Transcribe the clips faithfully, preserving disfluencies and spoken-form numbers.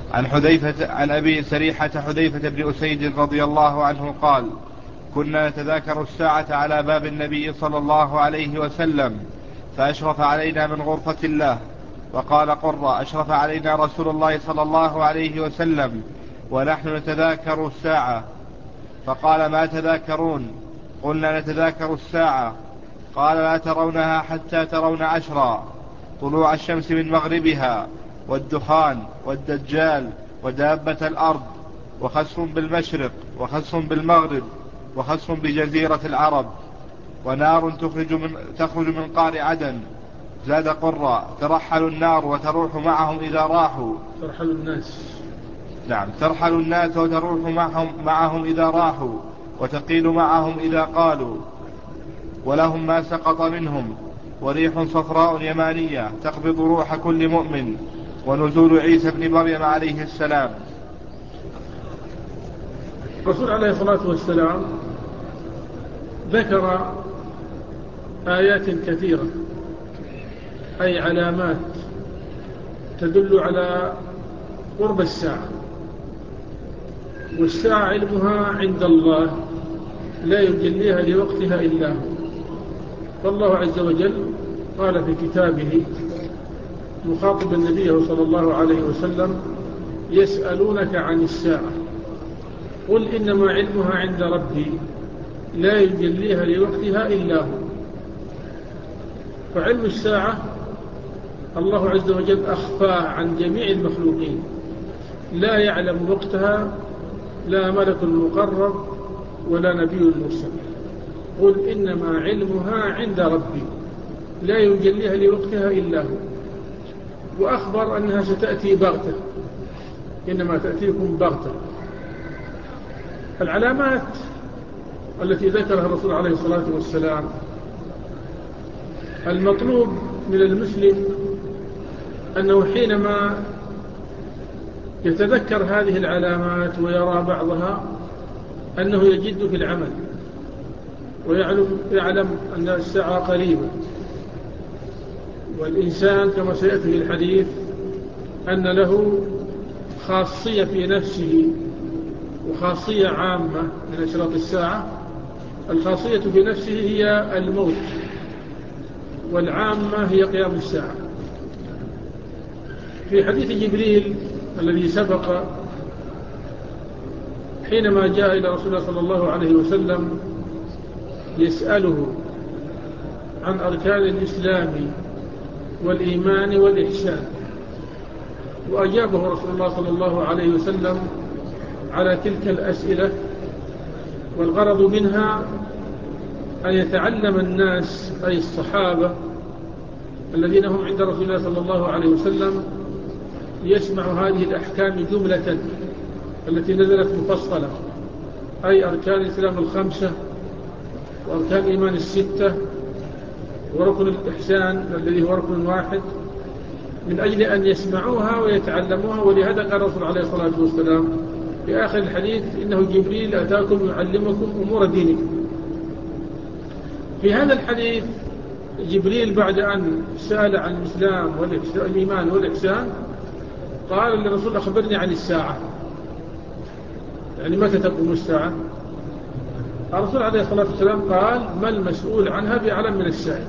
عن حذيفة عن أبي سريحة حذيفة بن أسيد رضي الله عنه قال: كنا نتذاكر الساعة على باب النبي صلى الله عليه وسلم، فأشرف علينا من غرفة الله. وقال قرة: أشرف علينا رسول الله صلى الله عليه وسلم ونحن نتذاكر الساعة. فقال: ما تذاكرون؟ قلنا: نتذاكر الساعة. قال: لا ترونها حتى ترون عشرا: طلوع الشمس من مغربها، والدخان، والدجال، ودابة الأرض، وخسف بالمشرق، وخسف بالمغرب، وخسف بجزيرة العرب، ونار تخرج من, تخرج من قار عدن. زاد قرة: ترحل النار وتروح معهم إذا راحوا. ترحل الناس. نعم، ترحل الناس وتروح معهم, معهم إذا راحوا، وتقيل معهم إذا قالوا، ولهم ما سقط منهم. وريح صفراء يمانية تقبض روح كل مؤمن. ونزول عيسى بن مريم عليه السلام. الرسول عليه الصلاة والسلام ذكر آيات كثيرة، أي علامات تدل على قرب الساعة. والساعة علمها عند الله، لا يجليها لوقتها إلا هو. فالله عز وجل قال في كتابه مخاطبا النبي صلى الله عليه وسلم: يسألونك عن الساعة قل إنما علمها عند ربي لا يجليها لوقتها إلا هو. فعلم الساعة الله عز وجل أخفاه عن جميع المخلوقين، لا يعلم وقتها لا ملك مقرب ولا نبي مرسل. قل إنما علمها عند ربي لا يجليها لوقتها إلا هو. وأخبر أنها ستأتي بغتة، إنما تأتيكم بغتة. العلامات التي ذكرها الرسول عليه الصلاة والسلام، المطلوب من المسلم أنه حينما يتذكر هذه العلامات ويرى بعضها أنه يجد في العمل، ويعلم يعلم أن الساعة قريبة. والإنسان كما سيأتي في الحديث أن له خاصية في نفسه وخاصية عامة من أشراط الساعة. الخاصية في نفسه هي الموت، والعامة هي قيام الساعة. في حديث جبريل الذي سبق، حينما جاء إلى رسول الله صلى الله عليه وسلم يسأله عن أركان الإسلام والإيمان والإحسان، وأجابه رسول الله صلى الله عليه وسلم على تلك الأسئلة. والغرض منها أن يتعلم الناس، أي الصحابة الذين هم عند رسول الله صلى الله عليه وسلم، يسمعوا هذه الأحكام جملة التي نزلت مفصلة، أي أركان الإسلام الخمسة، وأركان الإيمان الستة، وركن الإحسان الذي هو ركن واحد، من أجل أن يسمعوها ويتعلموها. ولهذا قال الرسول عليه الصلاة والسلام في آخر الحديث: إنه جبريل أتاكم يعلمكم أمور دينكم. في هذا الحديث جبريل بعد أن سأل عن الإسلام والإيمان والإحسان قال للرسول: أخبرني عن الساعة، يعني متى تقوم الساعة؟ الرسول عليه الصلاة والسلام قال: ما المسؤول عنها بأعلم من السائل.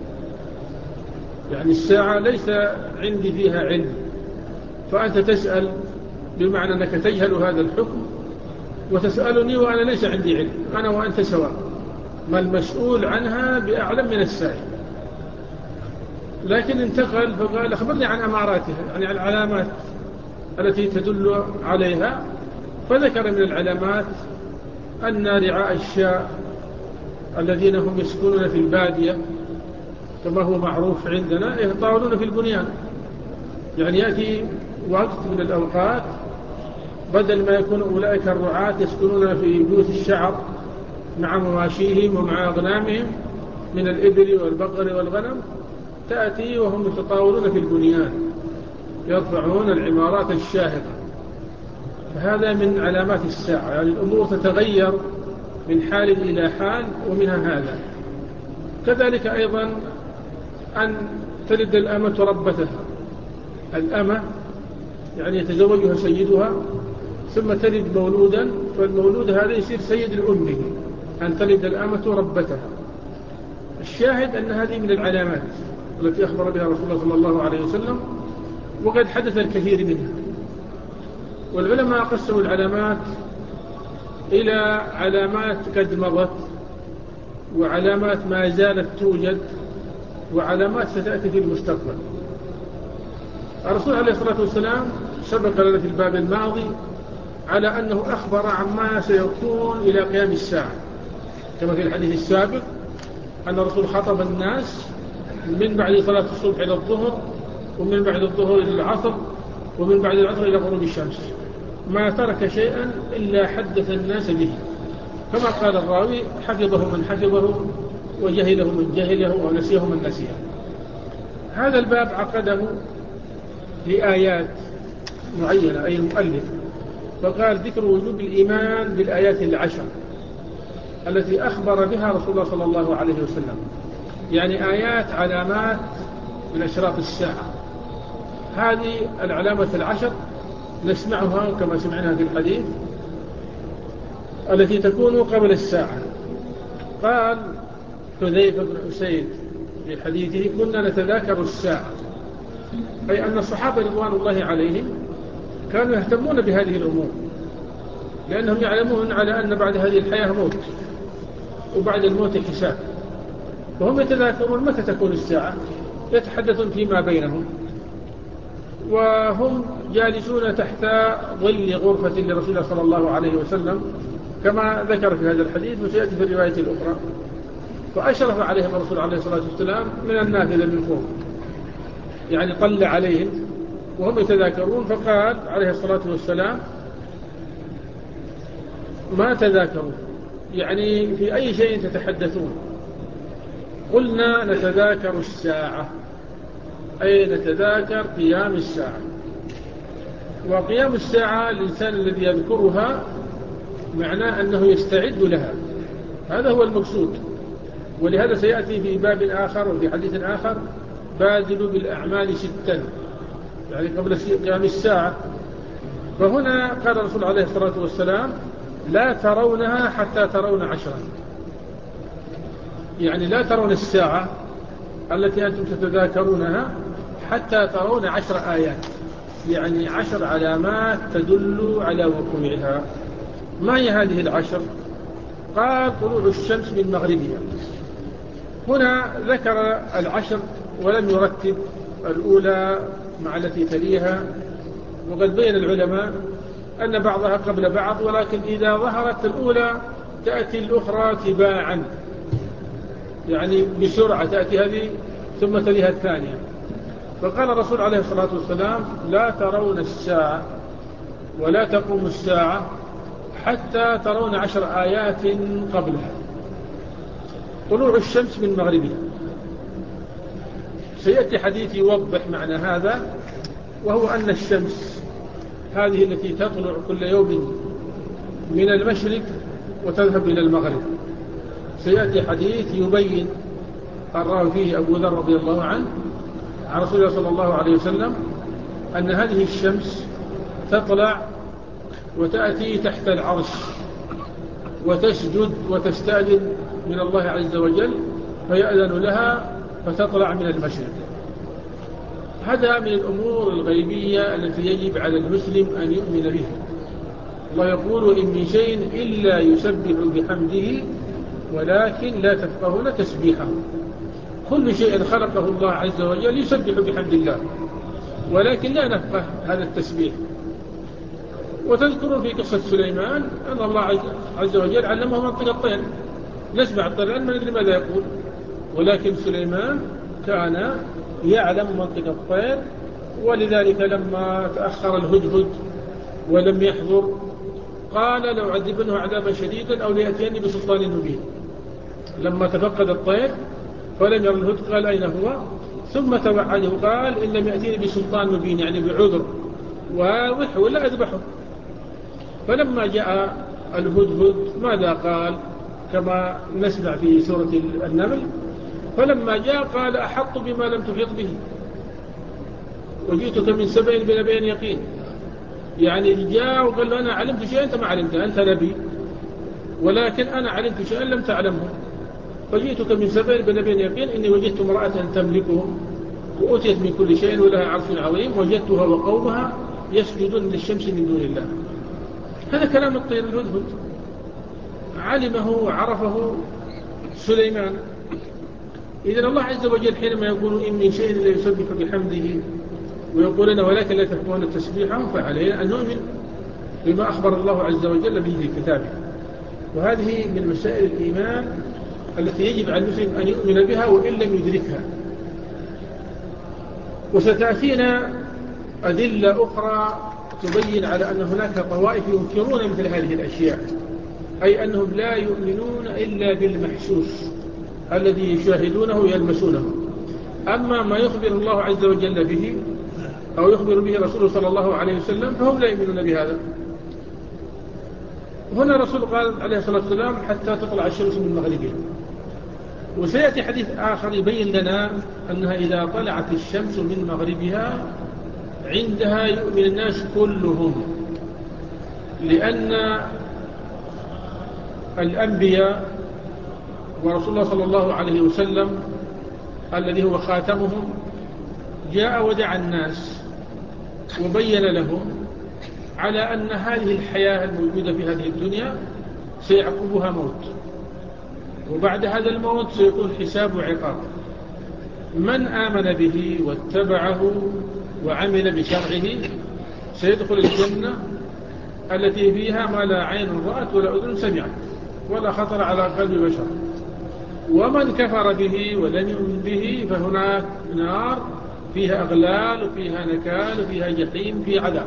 يعني الساعة ليس عندي فيها علم، فأنت تسأل بمعنى أنك تجهل هذا الحكم، وتسألني وأنا ليس عندي علم، أنا وأنت سواء. ما المسؤول عنها بأعلم من السائل. لكن انتقل فقال: أخبرني عن أماراتها، يعني عن العلامات التي تدل عليها. فذكر من العلامات أن رعاء الشاء الذين هم يسكنون في البادية كما هو معروف عندنا يتطاولون في البنيان. يعني يأتي وقت من الأوقات بدل ما يكون أولئك الرعاة يسكنون في بيوت الشعر مع مواشيهم ومع أغنامهم من الإبل والبقر والغنم، تأتي وهم يتطاولون في البنيان يرفعون العمارات الشاهقة. فهذا من علامات الساعة، يعني الأمور تتغير من حال إلى حال، ومنها هذا. كذلك أيضا أن تلد الأمة ربتها. الأمة يعني يتزوجها سيدها ثم تلد مولودا، فالمولود هذا يصير سيد لأمه، أن تلد الأمة ربتها. الشاهد أن هذه من العلامات التي أخبر بها رسول الله صلى الله عليه وسلم، وقد حدث الكثير منها. والعلماء قسموا العلامات إلى علامات قد مضت، وعلامات ما زالت توجد، وعلامات ستأتي في المستقبل. الرسول عليه الصلاة والسلام سبق لنا في الباب الماضي على أنه أخبر عما سيكون إلى قيام الساعة، كما في الحديث السابق أن الرسول خطب الناس من بعد صلاة الصبح إلى الظهر، ومن بعد الظهر إلى العصر، ومن بعد العصر إلى غروب الشمس، ما ترك شيئا إلا حدث الناس به، كما قال الراوي: حفظه من حفظه، وجهله من جهله، ونسيه من نسيه. هذا الباب عقده لآيات معينة، أي المؤلف، فقال: ذكر وجوب الإيمان بالآيات العشر التي أخبر بها رسول الله صلى الله عليه وسلم، يعني آيات علامات من أشراط الساعة. هذه العلامة العشر نسمعها كما سمعناها في الحديث التي تكون قبل الساعة. قال حذيفة بن أسيد في حديثه: كنا نتذاكر الساعة، أي أن الصحابة رضوان الله عليهم كانوا يهتمون بهذه الأمور، لأنهم يعلمون على أن بعد هذه الحياة موت، وبعد الموت حساب، وهم يتذاكرون متى تكون الساعة، يتحدثون فيما بينهم، وهم جالسون تحت ظل غرفة لرسول الله صلى الله عليه وسلم كما ذكر في هذا الحديث، وسيأتي في الرواية الأخرى. فأشرف عليهم الرسول عليه الصلاة والسلام من النافذة من فوق، يعني طل عليهم وهم يتذاكرون، فقال عليه الصلاة والسلام: ما تذاكرون، يعني في أي شيء تتحدثون؟ قلنا: نتذاكر الساعة، أي نتذاكر قيام الساعة. وقيام الساعة الإنسان الذي يذكرها معناه أنه يستعد لها، هذا هو المقصود. ولهذا سيأتي في باب آخر وفي حديث آخر: بادلوا بالأعمال ستا، يعني قبل قيام الساعة. فهنا قال الرسول عليه الصلاة والسلام: لا ترونها حتى ترون عشرا، يعني لا ترون الساعة التي أنتم تتذاكرونها حتى ترون عشر آيات، يعني عشر علامات تدل على وقوعها. ما هي هذه العشر؟ قال: طلوع الشمس من مغربها. هنا ذكر العشر ولم يرتب الأولى مع التي تليها، وقد بين العلماء أن بعضها قبل بعض، ولكن إذا ظهرت الأولى تأتي الأخرى تباعا، يعني بسرعة تأتي هذه ثم تليها الثانية. فقال الرسول عليه الصلاة والسلام: لا ترون الساعة ولا تقوم الساعة حتى ترون عشر آيات قبلها. طلوع الشمس من مغربها، سيأتي حديث يوضح معنى هذا، وهو أن الشمس هذه التي تطلع كل يوم من المشرق وتذهب إلى المغرب، سيأتي حديث يبين الراوي فيه أبو ذر رضي الله عنه عن رسول الله صلى الله عليه وسلم أن هذه الشمس تطلع وتأتي تحت العرش وتسجد وتستأذن من الله عز وجل، فيأذن لها فتطلع من المشرق. هذا من الأمور الغيبية التي يجب على المسلم أن يؤمن بها. الله يقول: وإن من شيء إلا يسبح بحمده ولكن لا تفقهون تسبيحه. كل شيء خلقه الله عز وجل يسبح بحمد الله، ولكن لا نفقه هذا التسبيح. وتذكرون في قصة سليمان أن الله عز وجل علمه منطق الطير، نسمع الطير الآن ما ندري ماذا يقول، ولكن سليمان كان يعلم منطق الطير. ولذلك لما تأخر الهدهد ولم يحضر قال: لو عذبنه عذابا شديدا أو ليأتيني بسلطان مبين. لما تفقد الطير فلم ير الهدهد قال: أين هو؟ ثم توعده قال: إن لم يأتيني بسلطان مبين، يعني بعذر واضح ولا أذبحه. فلما جاء الهدهد ماذا قال؟ كما نسمع في سورة النمل: فلما جاء قال: أحط بما لم تحط به وجئتك من سبع بنبأ يقين يعني جاء وقال له أنا علمت شيئا أنت ما علمته، أنت نبي ولكن أنا علمت شيئا لم تعلمه، فجئتك من سبأ بنبي يقين إني وجدت امرأة تملكهم وأتيت من كل شيء ولها عرش عظيم، وجدتها وقومها يسجدون للشمس من دون الله. هذا كلام الطير الهدهد، علمه وعرفه سليمان. إذن الله عز وجل حينما يقول إن من شيء لا يسبح بحمده ويقولون ولكن لا تفقهون تسبيحهم، فعلينا أن نؤمن بما أخبر الله عز وجل به في كتابه. وهذه من مسائل الإيمان التي يجب على المسلم أن يؤمن بها وإن لم يدركها. وستأتينا أدلة أخرى تبين على أن هناك طوائف ينكرون مثل هذه الأشياء، أي أنهم لا يؤمنون إلا بالمحسوس الذي يشاهدونه يلمسونه. أما ما يخبر الله عز وجل به أو يخبر به رسوله صلى الله عليه وسلم فهم لا يؤمنون بهذا. هنا الرسول قال عليه الصلاة والسلام حتى تطلع الشمس من مغربها. وسيأتي حديث آخر يبين لنا أنها إذا طلعت الشمس من مغربها عندها يؤمن الناس كلهم، لأن الأنبياء ورسول الله صلى الله عليه وسلم الذي هو خاتمهم جاء ودعا الناس وبين لهم على أن هذه الحياة الموجودة في هذه الدنيا سيعقبها موت، وبعد هذا الموت سيكون حساب وعقاب. من آمن به واتبعه وعمل بشرعه سيدخل الجنة التي فيها ما لا عين رأت ولا أذن سمعت ولا خطر على قلب بشر. ومن كفر به ولم يؤمن به فهناك نار فيها أغلال وفيها نكال وفيها جحيم في عذاب.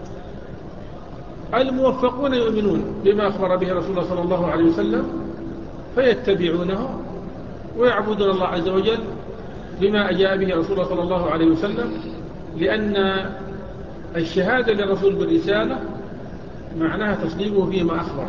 الموفقون يؤمنون بما أخبر به رسول الله صلى الله عليه وسلم فيتبعونه ويعبدون الله عز وجل بما أجاء به رسول الله صلى الله عليه وسلم، لأن الشهادة للرسول بالرسالة معناها تصديقه فيما أخبر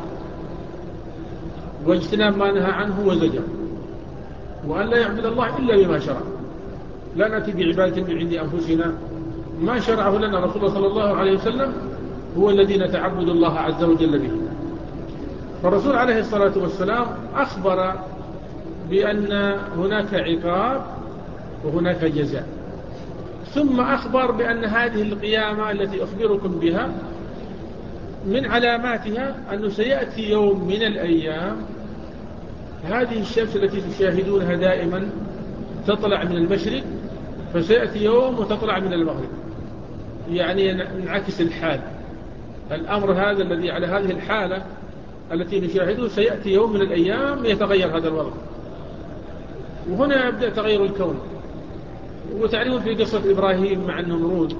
واجتناب ما نهى عنه وزجر، وأن لا يعبد الله إلا بما شرع. لا نأتي بعبادة من عند أنفسنا، ما شرعه لنا رسول الله صلى الله عليه وسلم هو الذي نتعبد الله عز وجل به. فالرسول عليه الصلاة والسلام أخبر بأن هناك عقاب وهناك جزاء، ثم أخبر بأن هذه القيامة التي أخبركم بها من علاماتها أنه سيأتي يوم من الأيام هذه الشمس التي تشاهدونها دائما تطلع من المشرق، فسيأتي يوم وتطلع من المغرب، يعني نعكس الحال. الأمر هذا الذي على هذه الحالة التي نشاهده سيأتي يوم من الأيام يتغير هذا الوضع، وهنا يبدأ تغير الكون. وتعرفون في قصة إبراهيم مع النمرود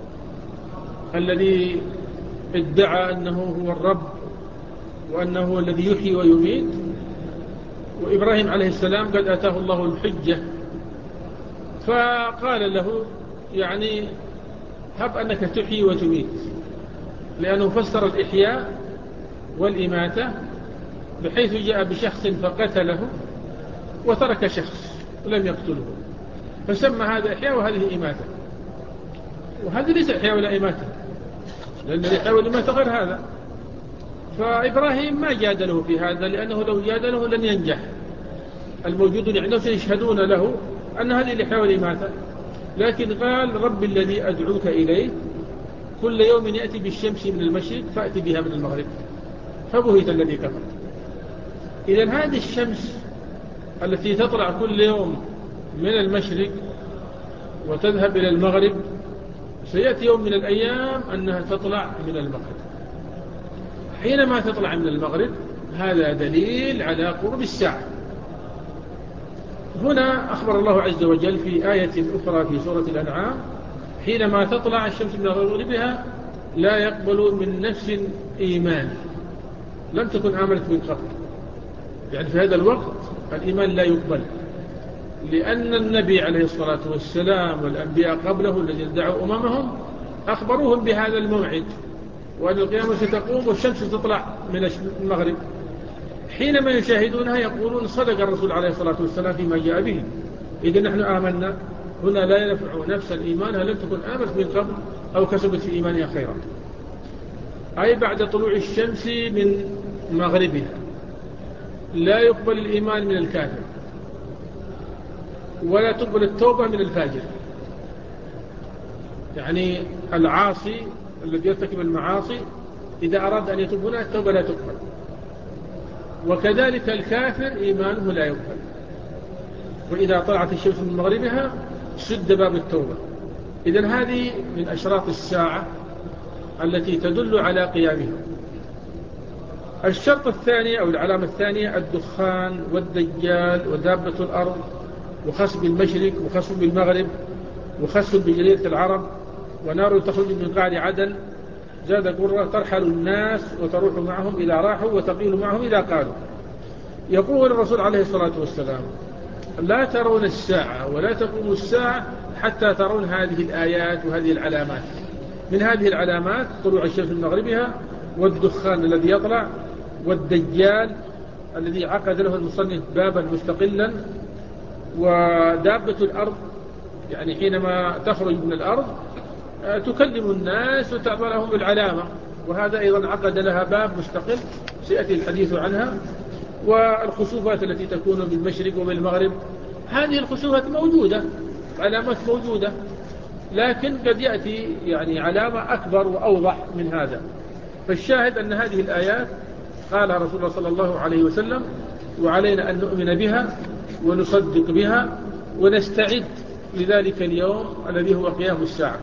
الذي ادعى أنه هو الرب وأنه هو الذي يحيي ويميت، وإبراهيم عليه السلام قد أتاه الله الحجة فقال له يعني هب أنك تحيي وتميت، لأنه فسر الإحياء والإماتة بحيث جاء بشخص فقتله وترك شخص ولم يقتله، فسمى هذا إحياء وهذه إماتة. وهذا ليس إحياء ولا إماتة، لأن الإحياء والإماتة غير هذا. فإبراهيم ما جادله في هذا، لأنه لو جادله لن ينجح. الموجودون عنده سيشهدون له أن هذه الإحياء والإماتة، لكن قال رب الذي أدعوك إليه كل يوم يأتي بالشمس من المشرق فأتي بها من المغرب، فبهت الذي كفر. إذن هذه الشمس التي تطلع كل يوم من المشرق وتذهب إلى المغرب سيأتي يوم من الأيام أنها تطلع من المغرب. حينما تطلع من المغرب هذا دليل على قرب الساعة. هنا أخبر الله عز وجل في آية أخرى في سورة الأنعام حينما تطلع الشمس من مغربها لا يقبل من نفس إيمان لم تكن آمنت من قبل، يعني في هذا الوقت الإيمان لا يقبل، لأن النبي عليه الصلاة والسلام والأنبياء قبله الذين دعوا أممهم أخبروهم بهذا الموعد وأن القيامة ستقوم والشمس تطلع من المغرب. حينما يشاهدونها يقولون صدق الرسول عليه الصلاة والسلام فيما جاء به، إذا نحن آمنا. هنا لا ينفع نفس الإيمان لم تكن آمنت من قبل أو كسبت في إيمانها خيرا. أي بعد طلوع الشمس من مغربها. لا يقبل الإيمان من الكافر، ولا تقبل التوبة من الفاجر. يعني العاصي الذي يرتكب المعاصي إذا أراد أن يتوب هنا التوبة لا تقبل، وكذلك الكافر إيمانه لا يقبل. وإذا طلعت الشمس من مغربها سد باب التوبة. إذن هذه من أشراط الساعة التي تدل على قيامها. الشرط الثاني أو العلامة الثانية الدخان والدجال ودابة الأرض وخسف بالمشرق وخسف بالمغرب وخسف بجزيرة العرب ونار تخرج من قعر عدن زاد قرة ترحل الناس وتروح معهم إذا راحوا وتقيل معهم إذا قالوا. يقول الرسول عليه الصلاة والسلام: لا ترون الساعة ولا تقوم الساعة حتى ترون هذه الآيات وهذه العلامات. من هذه العلامات طلوع الشمس من مغربها، والدخان الذي يطلع، والدجال الذي عقد له المصنف بابا مستقلا، ودابة الأرض يعني حينما تخرج من الأرض تكلم الناس وتعطى لهم العلامة، وهذا أيضا عقد لها باب مستقل سيأتي الحديث عنها. والخسوفات التي تكون بالمشرق وبالمغرب، هذه الخسوفات موجودة، علامات موجودة، لكن قد يأتي يعني علامة أكبر وأوضح من هذا. فالشاهد أن هذه الآيات قالها رسول الله صلى الله عليه وسلم، وعلينا أن نؤمن بها ونصدق بها ونستعد لذلك اليوم الذي هو قيام الساعة.